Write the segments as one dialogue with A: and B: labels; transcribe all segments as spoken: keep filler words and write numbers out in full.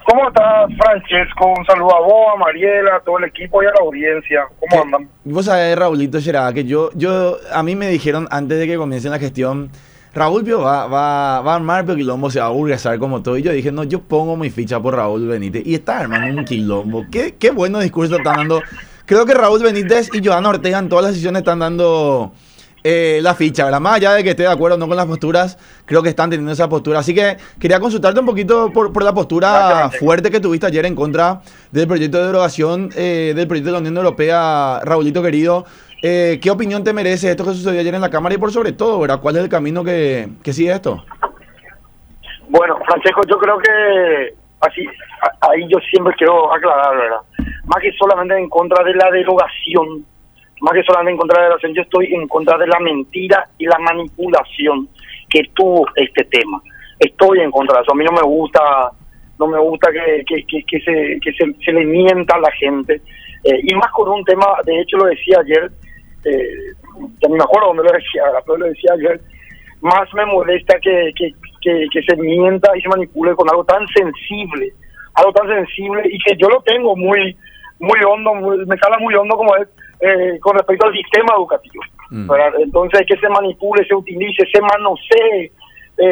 A: ¿Cómo estás, Francesco? Un saludo a vos, a Mariela, a todo el equipo y a la audiencia. ¿Cómo andan?
B: Vos sabés, Raulito Gerard, que yo, yo, a mí me dijeron antes de que comiencen la gestión, Raúl Pio va, va, va a armar pero quilombo, se va a burguesar como todo. Y yo dije, no, yo pongo mi ficha por Raúl Benítez. Y está armando un quilombo. Qué, qué bueno discurso están dando. Creo que Raúl Benítez y Johanna Ortega en todas las sesiones están dando eh, la ficha, ¿verdad? Más allá de que esté de acuerdo o no con las posturas, creo que están teniendo esa postura. Así que quería consultarte un poquito por, por la postura fuerte que tuviste ayer en contra del proyecto de derogación eh, del proyecto de la Unión Europea, Raulito querido. Eh, ¿Qué opinión te merece esto que sucedió ayer en la Cámara y por sobre todo, ¿verdad? ¿Cuál es el camino que, que sigue esto?
A: Bueno, Francesco, yo creo que así, ahí yo siempre quiero aclarar, ¿verdad? Más que solamente en contra de la derogación, más que solamente en contra de la derogación, yo estoy en contra de la mentira y la manipulación que tuvo este tema. Estoy en contra de eso. A mí no me gusta, no me gusta que, que, que, que, se, que se, se le mienta a la gente. Eh, y más con un tema, de hecho lo decía ayer, eh, ya no me acuerdo dónde lo decía, pero lo decía ayer, más me molesta que, que, que, que se mienta y se manipule con algo tan sensible, algo tan sensible y que yo lo tengo muy muy hondo, muy, me cala muy hondo como es eh, con respecto al sistema educativo. Mm. Entonces que se manipule, se utilice, se manosee eh,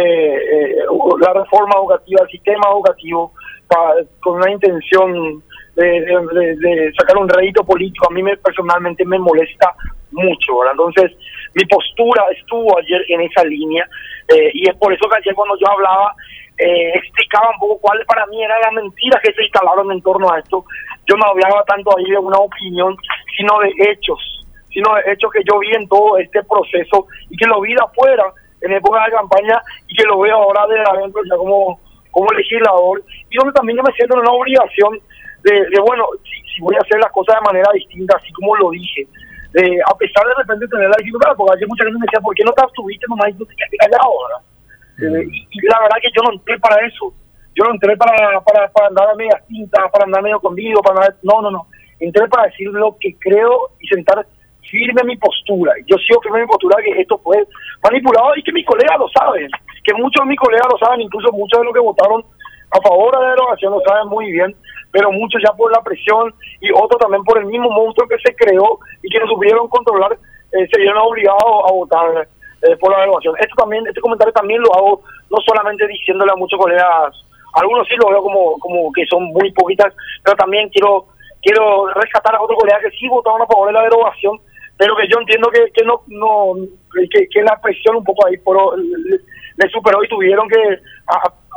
A: eh, la reforma educativa, el sistema educativo pa, con una intención de, de, de, de sacar un rédito político, a mí me, personalmente me molesta mucho, ¿verdad? Entonces mi postura estuvo ayer en esa línea eh, y es por eso que ayer cuando yo hablaba eh, explicaba un poco cuál para mí eran las mentiras que se instalaron en torno a esto. Yo no hablaba tanto ahí de una opinión, sino de hechos, sino de hechos que yo vi en todo este proceso y que lo vi de afuera en época de campaña y que lo veo ahora de adentro ya como, como legislador y donde también yo me siento en una obligación de, de bueno, si, si voy a hacer las cosas de manera distinta, así como lo dije, de, a pesar de repente tener la dificultad, porque ayer mucha gente me decía, ¿por qué no te abstuviste nomás y no te quedaste callado ahora? Mm. Eh, y, y la verdad que yo no entré para eso. Yo no entré para, para, para andar a media tinta, para andar medio conmigo, para andar, no, no, no. Entré para decir lo que creo y sentar firme mi postura. Yo sigo firme mi postura que esto fue manipulado y que mis colegas lo saben, que muchos de mis colegas lo saben, incluso muchos de los que votaron a favor de la derogación lo saben muy bien, pero muchos ya por la presión y otros también por el mismo monstruo que se creó y que no supieron controlar, eh, se vieron obligados a votar eh, por la derogación. Esto también, este comentario también lo hago no solamente diciéndole a muchos colegas, algunos sí lo veo como como que son muy poquitas, pero también quiero quiero rescatar a otros colegas que sí votaron a favor de la derogación, pero que yo entiendo que que no no que, que la presión un poco ahí por le, le superó y tuvieron que a,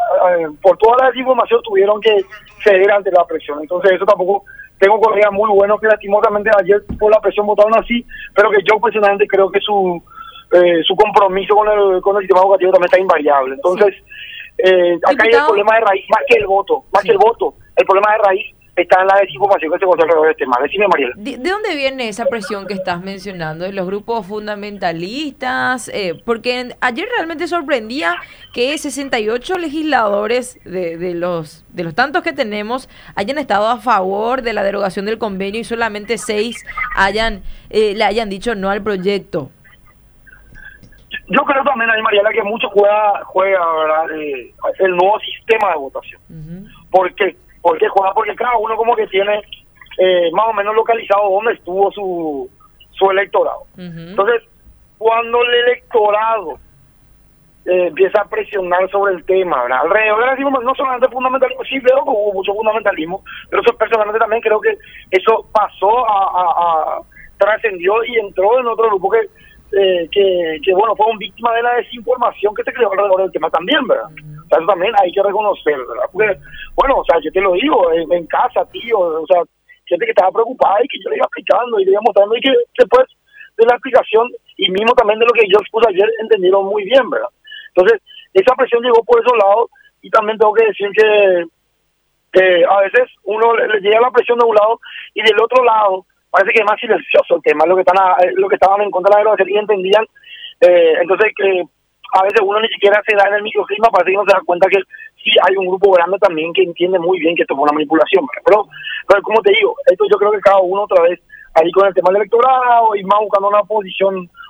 A: a, por toda la desinformación tuvieron que ceder ante la presión. Entonces eso tampoco, tengo colegas muy buenos que lastimosamente ayer por la presión votaron así, pero que yo personalmente creo que su eh, su compromiso con el con el sistema educativo también está invariable. Entonces sí. Eh, acá hay el problema de raíz, más que el voto, más sí. que el voto, el problema de raíz está en la desinformación que se encuentra alrededor de este tema. Decime, Mariela.
C: ¿De, ¿De dónde viene esa presión que estás mencionando? ¿De los grupos fundamentalistas? Eh, porque en, ayer realmente sorprendía que sesenta y ocho legisladores de, de los de los tantos que tenemos hayan estado a favor de la derogación del convenio y solamente seis hayan eh, le hayan dicho no al proyecto.
A: Yo creo también, ahí, Mariela, que mucho juega, juega ¿verdad? Eh, el nuevo sistema de votación. Uh-huh. ¿Por qué? ¿Por qué juega? Porque cada uno como que tiene eh, más o menos localizado dónde estuvo su su electorado. Uh-huh. Entonces, cuando el electorado eh, empieza a presionar sobre el tema, ¿verdad? Alrededor de la, no solamente fundamentalismo, sí veo que hubo mucho fundamentalismo, pero eso personalmente también creo que eso pasó a, a, a trascendió y entró en otro grupo que Eh, que, que bueno, fueron víctimas de la desinformación que se creó alrededor del tema también, ¿verdad? Uh-huh. O sea, eso también hay que reconocer, ¿verdad? Porque, bueno, o sea, yo te lo digo, en, en casa, tío, o sea, gente que estaba preocupada y que yo le iba explicando y le iba mostrando y que después de la explicación y mismo también de lo que yo expuse ayer entendieron muy bien, ¿verdad? Entonces, esa presión llegó por esos lados y también tengo que decir que, que a veces uno le, le llega la presión de un lado y del otro lado parece que es más silencioso el tema, lo que están a, lo que estaban en contra de la derogación y entendían, eh, entonces que a veces uno ni siquiera se da en el microclima, parece que no se da cuenta que sí hay un grupo grande también que entiende muy bien que esto fue una manipulación, pero, pero como te digo, esto yo creo que cada uno otra vez ahí con el tema del electorado y más buscando una posición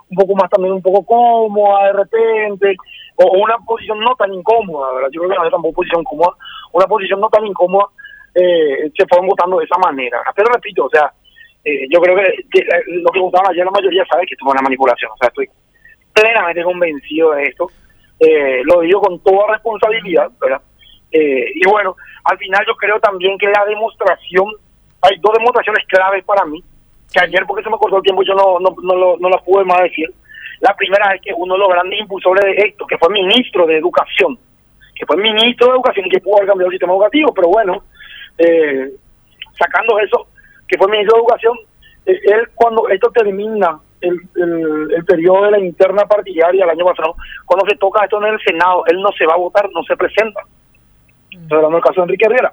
A: un poco más también un poco cómoda de repente, o una posición no tan incómoda, ¿verdad? Yo creo que no es tampoco posición cómoda, una posición no tan incómoda, eh, se fueron votando de esa manera. Pero repito, o sea, eh, yo creo que, que lo que votaron ayer la mayoría sabe que esto fue una manipulación, o sea, estoy plenamente convencido de esto, eh, lo digo con toda responsabilidad, ¿verdad? Eh, y bueno, al final yo creo también que la demostración, hay dos demostraciones claves para mí, que ayer porque se me cortó el tiempo yo no no no, no, no las pude más decir. La primera es que uno de los grandes impulsores de esto, que fue ministro de Educación, que fue ministro de Educación y que pudo haber cambiado el sistema educativo, pero bueno, eh, sacando eso, que fue ministro de Educación, eh, él cuando esto termina, el, el, el periodo de la interna partidaria el año pasado, cuando se toca esto en el Senado, él no se va a votar, no se presenta. Estoy hablando del caso de Enrique Herrera.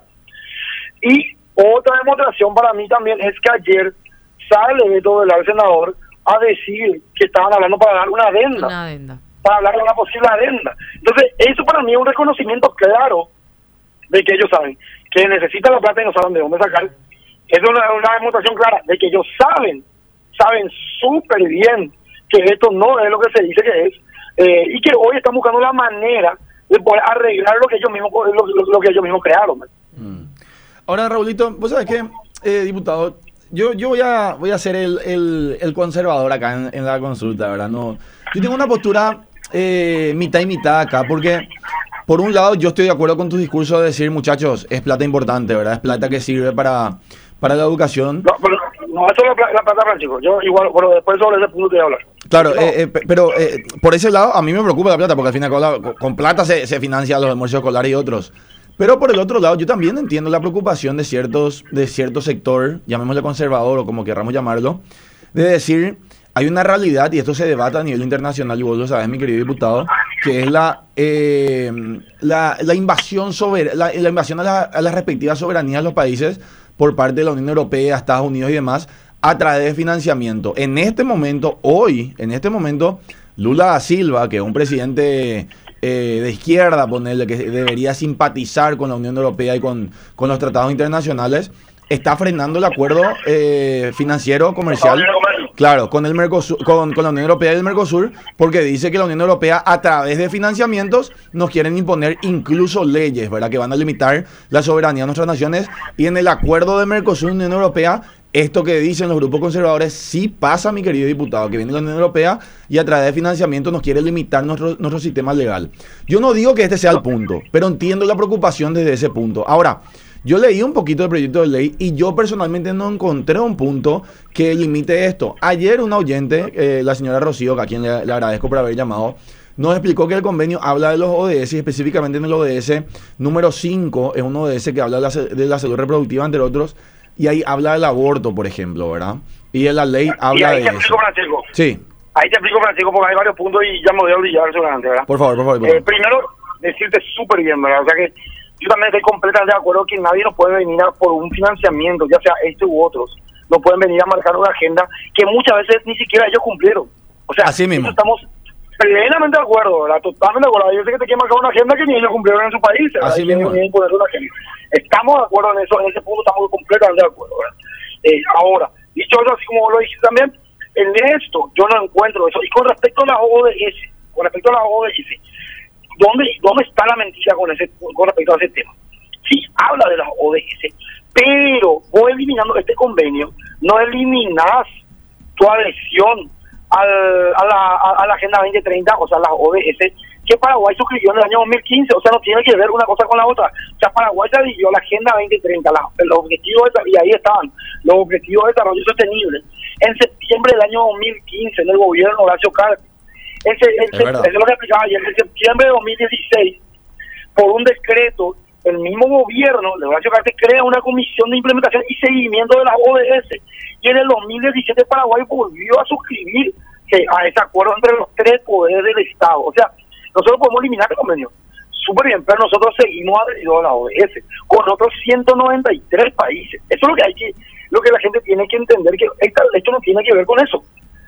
A: Y otra demostración para mí también es que ayer sale de todo el senador a decir que estaban hablando para dar una adenda,
C: una adenda,
A: para hablar de una posible adenda. Entonces, eso para mí es un reconocimiento claro de que ellos saben que necesitan la plata y no saben de dónde sacar. Es una, una demostración clara de que ellos saben, saben súper bien que esto no es lo que se dice que es, eh, y que hoy están buscando la manera de poder arreglar lo que ellos mismos lo, lo, lo que ellos mismos crearon.
B: Mm. Ahora, Raulito, vos sabés que, eh, diputado, yo yo voy a voy a ser el, el, el conservador acá en, en la consulta, ¿verdad? No, yo tengo una postura eh, mitad y mitad acá, porque por un lado yo estoy de acuerdo con tu discurso de decir, muchachos, es plata importante, ¿verdad? Es plata que sirve para, para la educación.
A: No, pero, no, eso es la, la plata, Francisco. Yo igual, pero después sobre ese punto te voy a hablar.
B: Claro, no. eh, eh, pero eh, por ese lado a mí me preocupa la plata, porque al final con, con plata se, se financian los almuerzos escolares y otros. Pero por el otro lado, yo también entiendo la preocupación de ciertos de cierto sector, llamémosle conservador o como querramos llamarlo, de decir, hay una realidad, y esto se debate a nivel internacional, y vos lo sabes, mi querido diputado, que es la eh, la, la invasión sobre la, la invasión a, la, a las respectivas soberanías de los países por parte de la Unión Europea, Estados Unidos y demás, a través de financiamiento. En este momento, hoy, en este momento, Lula da Silva, que es un presidente eh, de izquierda, ponerle, que debería simpatizar con la Unión Europea y con, con los tratados internacionales, está frenando el acuerdo eh, financiero comercial, claro, con el Mercosur, con, con la Unión Europea y el Mercosur, porque dice que la Unión Europea, a través de financiamientos, nos quieren imponer incluso leyes, ¿verdad?, que van a limitar la soberanía de nuestras naciones. Y en el acuerdo de Mercosur y Unión Europea, esto que dicen los grupos conservadores sí pasa, mi querido diputado, que viene la Unión Europea y a través de financiamiento nos quiere limitar nuestro, nuestro sistema legal. Yo no digo que este sea el punto, pero entiendo la preocupación desde ese punto. Ahora, yo leí un poquito del proyecto de ley y yo personalmente no encontré un punto que limite esto. Ayer una oyente, eh, la señora Rocío, a quien le, le agradezco por haber llamado, nos explicó que el convenio habla de los O D S, y específicamente en el O D S número cinco, es un O D S que habla de la, de la salud reproductiva, entre otros, y ahí habla del aborto, por ejemplo, ¿verdad? Y en la ley habla de eso.
A: Ahí te explico, Francisco.
B: Sí.
A: Ahí te explico, Francisco, porque hay varios puntos y ya me voy a olvidar seguramente, ¿verdad?
B: Por favor, por favor. Por favor.
A: Eh, primero, decirte súper bien, ¿verdad? O sea que yo también estoy completamente de acuerdo que nadie nos puede venir a, por un financiamiento, ya sea este u otros, no pueden venir a marcar una agenda que muchas veces ni siquiera ellos cumplieron. O sea,
B: así mismo.
A: Estamos plenamente de acuerdo, ¿verdad? Totalmente de acuerdo. Yo sé que te quieren marcar una agenda que ni ellos cumplieron en su país, ¿verdad?
B: Así
A: y
B: mismo.
A: Ni poner una agenda. Estamos de acuerdo en eso, en ese punto estamos completamente de acuerdo, ¿verdad? Eh, ahora, dicho eso, así como lo dijiste también, en esto yo no encuentro eso. Y con respecto a la O D S, con respecto a la O D S, ¿dónde, dónde está la mentira con ese con respecto a ese tema? Sí, habla de las O D S, pero vos eliminando este convenio, no eliminás tu adhesión al, a, la, a, a la Agenda veinte treinta, o sea, las O D S, que Paraguay suscribió en el año dos mil quince, o sea, no tiene que ver una cosa con la otra. O sea, Paraguay se adhirió a la Agenda veinte treinta, la, los objetivos de, y ahí estaban, los objetivos de desarrollo sostenible, en septiembre del año dos mil quince, en el gobierno de Horacio Cartes. Ese, ese, eso es lo que explicaba ayer, en septiembre de dos mil dieciséis, por un decreto, el mismo gobierno de Horacio Cartes crea una comisión de implementación y seguimiento de la O D S, y en el dos mil diecisiete Paraguay volvió a suscribir eh, a ese acuerdo entre los tres poderes del Estado. O sea, nosotros podemos eliminar el convenio, súper bien, pero nosotros seguimos adheridos a la O D S con otros ciento noventa y tres países. Eso es lo que hay que, lo que la gente tiene que entender, que esta, esto no tiene que ver con eso.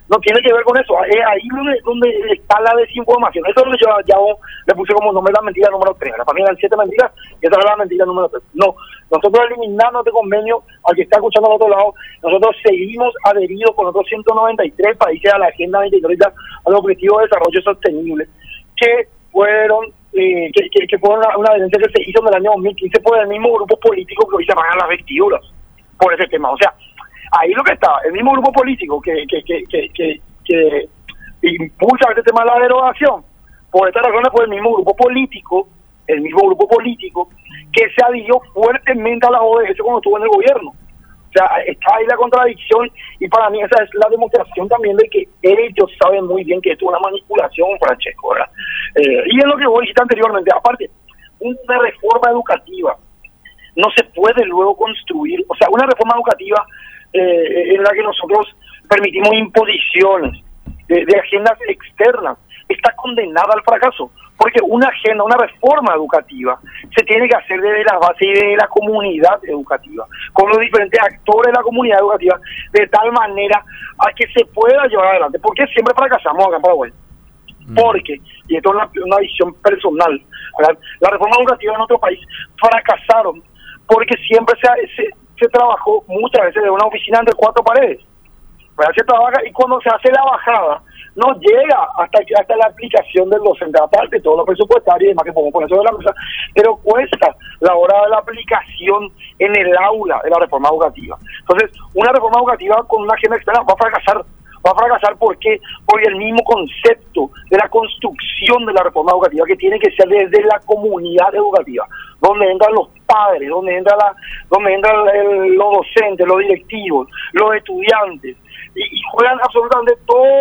A: no tiene que ver con eso. Es ahí donde, donde está la desinformación. Eso es lo que yo ya le puse como nombre la mentira número tres. La familia eran siete mentiras y esa es la mentira número tres. No, nosotros eliminando este convenio, al que está escuchando al otro lado, nosotros seguimos adheridos con otros ciento noventa y tres países a la Agenda veintitrés, al Objetivo de Desarrollo Sostenible, que fueron eh, que, que, que fueron una, una adherencia que se hizo en el año dos mil quince por el mismo grupo político que hoy se pagan las vestiduras por ese tema. O sea, ahí lo que está, el mismo grupo político que que que que, que, que impulsa este tema de la derogación, por esta razón fue el mismo grupo político, el mismo grupo político que se adhirió fuertemente a la O D S cuando estuvo en el gobierno. O sea, está ahí la contradicción, y para mí esa es la demostración también de que ellos saben muy bien que esto es una manipulación, Francesco, ¿verdad? Eh, y es lo que vos dijiste anteriormente, aparte, una reforma educativa no se puede luego construir, o sea, una reforma educativa eh, en la que nosotros permitimos imposiciones de, de agendas externas, está condenada al fracaso, porque una agenda, una reforma educativa se tiene que hacer desde la base y de la comunidad educativa, con los diferentes actores de la comunidad educativa, de tal manera a que se pueda llevar adelante. ¿Por qué siempre fracasamos acá en Paraguay? Porque, y esto es una, una visión personal, ¿verdad? La reforma educativa en nuestro país fracasaron porque siempre se, se, se trabajó muchas veces de una oficina entre cuatro paredes, ¿verdad? Se trabaja y cuando se hace la bajada no llega hasta hasta la aplicación del docente, aparte de todo lo presupuestario y demás que podemos poner sobre la mesa, pero cuesta la hora de la aplicación en el aula de la reforma educativa. Entonces, una reforma educativa con una agenda externa va a fracasar. Va a fracasar porque porque el mismo concepto de la construcción de la reforma educativa, que tiene que ser desde la comunidad educativa, donde entran los padres, donde entra la, donde entran el, los docentes, los directivos, los estudiantes, y, y juegan absolutamente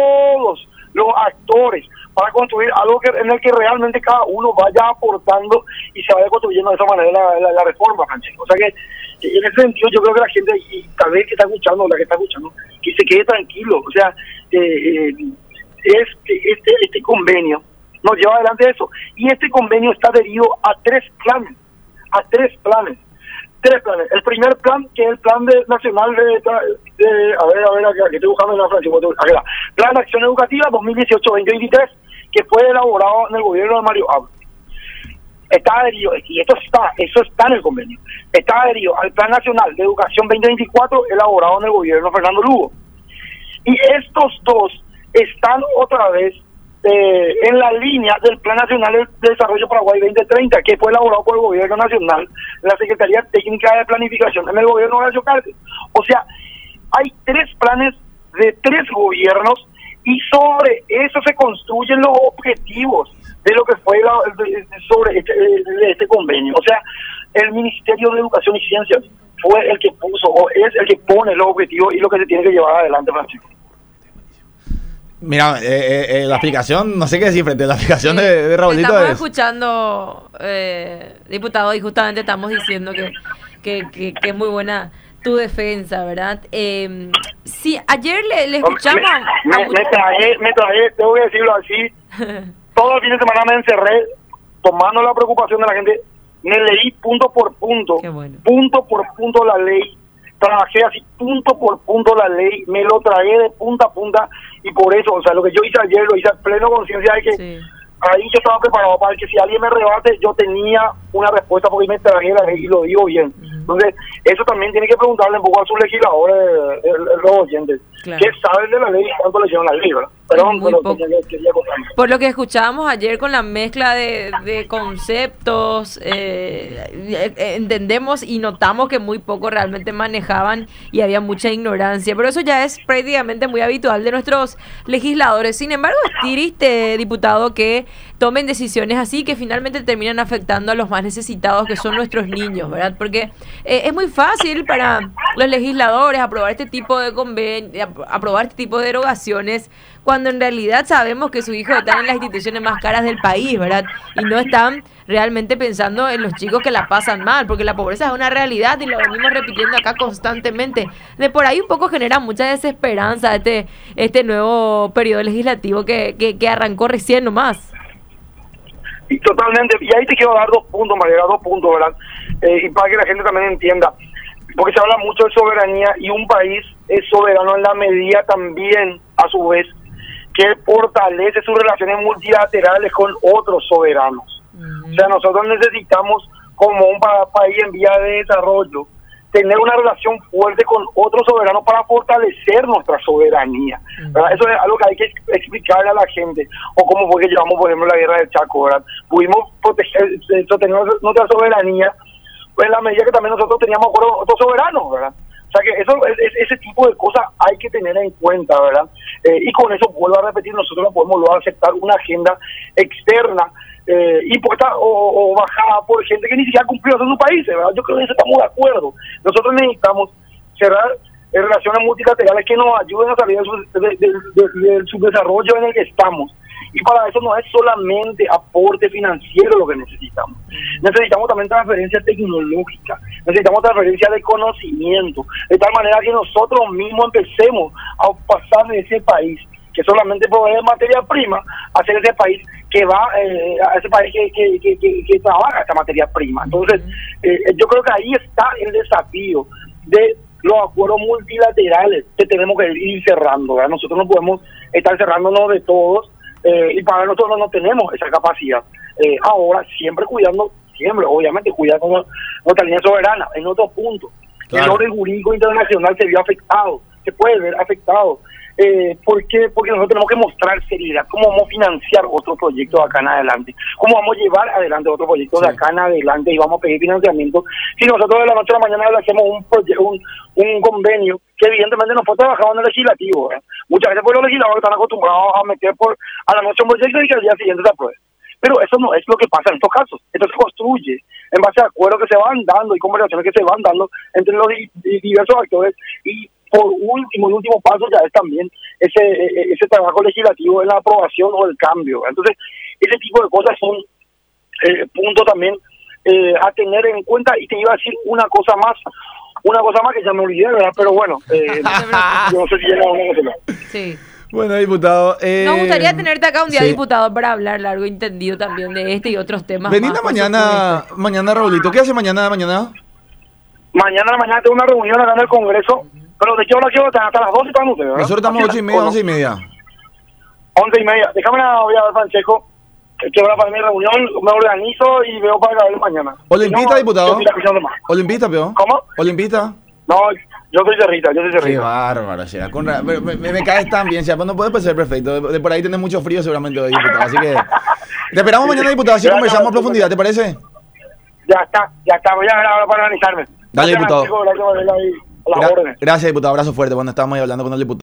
A: todos los actores para construir algo que en el que realmente cada uno vaya aportando y se vaya construyendo de esa manera la, la, la reforma, Francesco. O sea que en ese sentido yo creo que la gente, y tal vez que está escuchando, la que está escuchando, que se quede tranquilo. O sea, eh, eh, este, este, este convenio nos lleva adelante eso. Y este convenio está adherido a tres planes, a tres planes. Tres planes. El primer plan, que es el plan de, nacional de, de, a ver, a ver, aquí, aquí estoy buscando en la Francia, aquí está. Plan de Acción Educativa dos mil dieciocho a veinte veintitrés, que fue elaborado en el gobierno de Mario Abdo. Está adherido, y esto está, eso está en el convenio, está adherido al Plan Nacional de Educación veinte veinticuatro elaborado en el gobierno de Fernando Lugo. Y estos dos están otra vez eh, en la línea del Plan Nacional de Desarrollo Paraguay veinte treinta, que fue elaborado por el gobierno nacional, la Secretaría Técnica de Planificación en el gobierno de Horacio Cartes. O sea, hay tres planes de tres gobiernos y sobre eso se construyen los objetivos de lo que fue la, de, sobre este, de este convenio. O sea, el Ministerio de Educación y Ciencias fue el que puso, o es el que pone los objetivos y lo que se tiene que llevar adelante, Francisco.
B: Mira, eh, eh, la aplicación, no sé qué decir frente a la aplicación sí, de, de Raulito.
C: Estamos
B: es...
C: escuchando, eh, diputado, y justamente estamos diciendo que, que, que, que es muy buena tu defensa, ¿verdad? Eh, sí, ayer le, le escuchamos...
A: Me, me, me traje, me traje, tengo que decirlo así, todo el fin de semana me encerré tomando la preocupación de la gente, me leí punto por punto,
C: bueno.
A: punto por punto la ley, trabajé así punto por punto la ley, me lo tragué de punta a punta, y por eso, o sea, lo que yo hice ayer lo hice a pleno conciencia de que sí. Ahí yo estaba preparado para que si alguien me rebate, yo tenía una respuesta porque me traje la ley y lo digo bien. Uh-huh. Entonces, eso también tiene que preguntarle un poco a sus legisladores, los oyentes, claro. ¿Qué saben de la ley y cuánto leyeron la ley, ¿verdad? Perdón, pero quería, quería
C: por lo que escuchábamos ayer con la mezcla de, de conceptos, eh, entendemos y notamos que muy poco realmente manejaban y había mucha ignorancia, pero eso ya es prácticamente muy habitual de nuestros legisladores. Sin embargo, es triste, diputado, que tomen decisiones así que finalmente terminan afectando a los más necesitados, que son nuestros niños, ¿verdad? Porque eh, es muy fácil para los legisladores aprobar este tipo de conven- aprobar este tipo de derogaciones cuando en realidad sabemos que sus hijos están en las instituciones más caras del país, ¿verdad? Y no están realmente pensando en los chicos que la pasan mal, porque la pobreza es una realidad y lo venimos repitiendo acá constantemente. De por ahí un poco genera mucha desesperanza este este nuevo periodo legislativo que, que, que arrancó recién nomás.
A: Y totalmente, y ahí te quiero dar dos puntos, María, dos puntos, ¿verdad? Eh, y para que la gente también entienda, porque se habla mucho de soberanía y un país es soberano en la medida también a su vez, que fortalece sus relaciones multilaterales con otros soberanos. Uh-huh. O sea, nosotros necesitamos, como un pa- país en vía de desarrollo, tener una relación fuerte con otros soberanos para fortalecer nuestra soberanía. ¿Verdad? Eso es algo que hay que explicarle a la gente. O cómo fue que llevamos, por ejemplo, la guerra del Chaco, ¿verdad? Pudimos proteger, sostener nuestra soberanía pues en la medida que también nosotros teníamos otros soberanos, ¿verdad? O sea que eso, es, ese tipo de cosas hay que tener en cuenta, ¿verdad? Eh, y con eso, vuelvo a repetir, nosotros no podemos luego aceptar una agenda externa eh, impuesta o, o bajada por gente que ni siquiera cumplió en sus países, ¿verdad? Yo creo que en eso estamos de acuerdo. Nosotros necesitamos cerrar eh, relaciones multilaterales que nos ayuden a salir del de, de, de, de subdesarrollo en el que estamos. Y para eso no es solamente aporte financiero lo que necesitamos. Necesitamos también transferencia tecnológica, necesitamos transferencia de conocimiento, de tal manera que nosotros mismos empecemos a pasar de ese país que solamente provee materia prima a ser ese país que va, eh, a ese país que, que, que, que, que trabaja esa materia prima. Entonces, eh, yo creo que ahí está el desafío de los acuerdos multilaterales que tenemos que ir cerrando, ¿verdad? Nosotros no podemos estar cerrándonos de todos, Eh, y para nosotros no tenemos esa capacidad. Eh, ahora, siempre cuidando, siempre, obviamente, cuidando con nuestra línea soberana. En otro punto, claro. El orden jurídico internacional se vio afectado, se puede ver afectado. Eh, ¿Por qué? Porque nosotros tenemos que mostrar seriedad, cómo vamos a financiar otros proyectos de acá en adelante, cómo vamos a llevar adelante otros proyectos sí. de acá en adelante y vamos a pedir financiamiento. Si nosotros de la noche a la mañana le hacemos un, un, un convenio que evidentemente no fue trabajado en el legislativo, ¿eh? Muchas veces pues los legisladores están acostumbrados a meter por a la noche un proyecto y que al día siguiente se apruebe. Pero eso no es lo que pasa en estos casos. Esto se construye en base a acuerdos que se van dando y conversaciones que se van dando entre los di- diversos actores y por último, el último paso ya es también ese ese trabajo legislativo en la aprobación o el cambio. Entonces, ese tipo de cosas son eh, puntos también eh, a tener en cuenta. Y te iba a decir una cosa más, una cosa más que ya me olvidé, ¿verdad? Pero bueno, eh, yo no sé si llega una cosa más.
C: Sí.
B: Bueno, diputado. Eh,
C: Nos gustaría tenerte acá un día,
B: sí.
C: diputado, para hablar largo y entendido también de este y otros temas.
B: Venida mañana, mañana, Raulito. ¿Qué hace mañana, mañana?
A: Mañana a la mañana tengo una reunión acá en el Congreso, pero de qué hora quiero estar hasta las doce están ustedes, ¿verdad?
B: Nosotros estamos ocho y media, once y media.
A: Once y media. Déjame la voy a ver, Francesco, que hora para mi reunión, me organizo y veo para grabar mañana.
B: ¿Olimpista,
A: no,
B: diputado? ¿Olimpista, peor?
A: ¿Cómo?
B: ¿Olimpista?
A: No, yo soy cerrita, yo soy cerrita.
B: Qué bárbaro, Shea. Con ra- me, me, me caes tan bien, Shea, pues no puede ser perfecto. De, de por ahí tenés mucho frío seguramente hoy, diputado. Así que te esperamos mañana, diputado, así conversamos a profundidad, ¿te parece?
A: Ya está, ya está, voy a ver ahora para organizarme.
B: Dale, diputado.
A: Gracias,
B: Gra- gracias, diputado. Abrazo fuerte. Bueno, estábamos ahí hablando con el diputado.